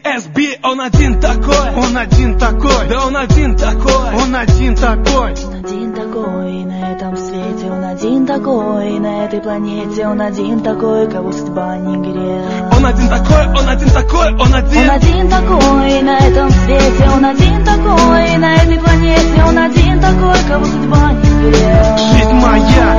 SB, он один такой. Он один такой. Да он один такой. Он один такой. Он один такой на этом свете, он один такой на этой планете, он один такой, кого судьба не грела. Он один такой, он один такой, он один. Он один такой на этом свете, он один такой на этой планете, он один такой, кого судьба не грела. Жизнь моя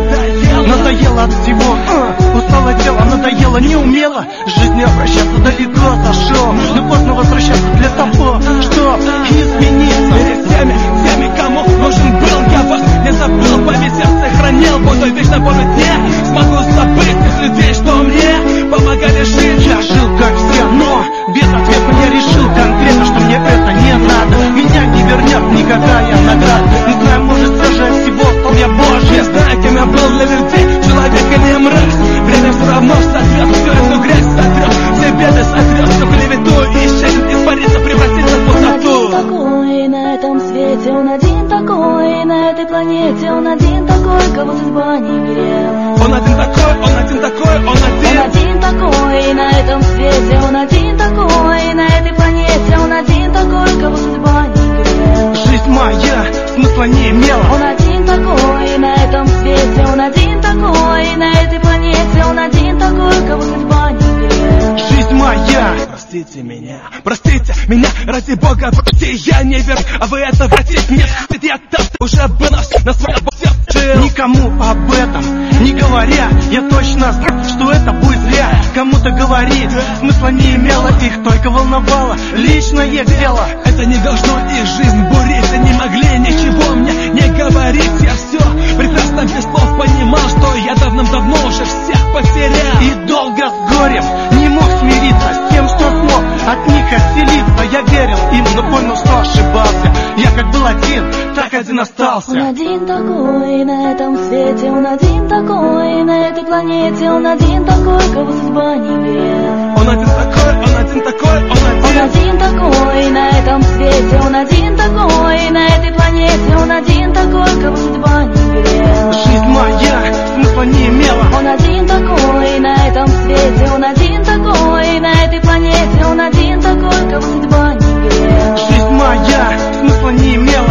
надоела от всего, устало тело, надоело, не умела жизнью обращаться, далеко зашел, но поздно возвращаться для того, что измениться. Перед всеми, кому нужен был, я вас не забыл, память сердце хранил, буду вечно помнить, не смогу забыть тех людей, что мне помогали жить. Я жил как все, но без ответа я решил конкретно, что мне это не надо. Меня не вернет никакая награда. Не знаю, может, все же от всего стал я Божий. Я знаю, кем я был для людей, человек и не мразь. Время все равно сотрет всю эту грязь, сотрет все беды, сотрет всю клевету и исчезнет, испарится, превратится в пустоту. Он один такой на этом свете, он один такой на этой планете, он один такой, кого судьба не грела. Он один такой, он один такой, он один. Он один такой на этом свете, он один такой на этой планете, он один такой, кого судьба не грела. Жизнь моя смысла не имела. Он один такой на этом свете, он один такой на этой планете, он один такой, кого судьба не грела. Жизнь моя. Простите меня, ради Бога, прости, я не верю, а вы это вратить нет. Я там уже бы на своем сердце. Никому об этом не говоря, я точно знаю, что это будет зря. Кому-то говорить смысла не имело, их только волновало личное дело. Это не должно их жизнь бурить, и не могли ничего мне не говорить. Я все прекрасно без слов понимал, что я давным-давно уже всех потерял. И долго с горем не мог смириться с тем, что смог от них отселиться. Я верил им, но понял, что ошибался. Я как был один, так один остался. Он один такой на этом свете, он один такой на этой планете, он один такой, кого судьба не грела. Он один такой, он один такой, он один. Он один такой на этом свете, он один такой на этой планете, он один такой, кого судьба не грела. Жизнь моя смысла не имела. Он один такой на этом свете, он один такой на этой планете, он один такой, кого судьба не грела. Жизнь моя смысла не имела.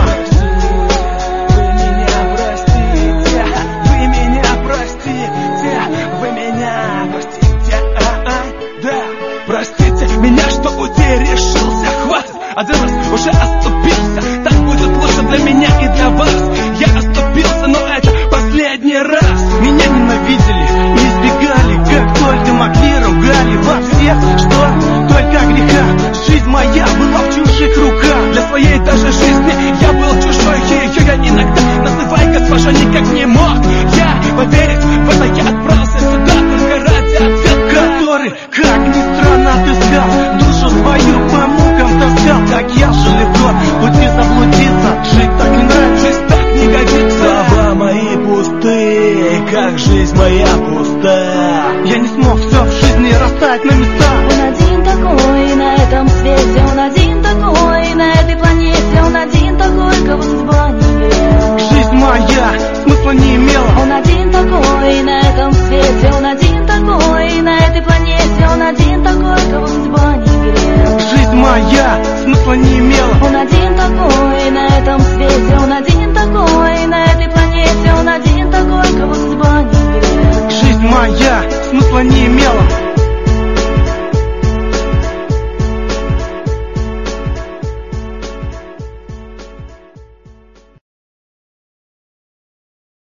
Простите меня, что решился, хватит, один раз уже оступился. Так будет лучше для меня и для вас. Я оступился, но это последний раз. Меня ненавидели, избегали, как только могли, ругали во всех, что только греха. Жизнь моя была в чужих руках. Для своей даже жизни я был чужой, ее я иногда называй госпожа никак не мог. Я поверить в это я отправился сюда только ради ответа, который, как ни странно, отыскал душу свою по мукам таскал. Так я же легко пути заблудиться. Жить так не нравится, жизнь так не годится. Слова мои пустые, как жизнь моя пустая. Я не смог все в жизни расставить на места. Он один такой на этом свете, он один такой на этой планете, он один такой, кого судьба не грела. Жизнь моя смысла не имела. Он один такой на этом свете, он один такой на этой планете, он один такой, кого судьба не грела. Жизнь моя смысла не имела. Он один такой на этом свете, он один такой на этой планете, он один такой, кого судьба не грела. Жизнь моя смысла не имела.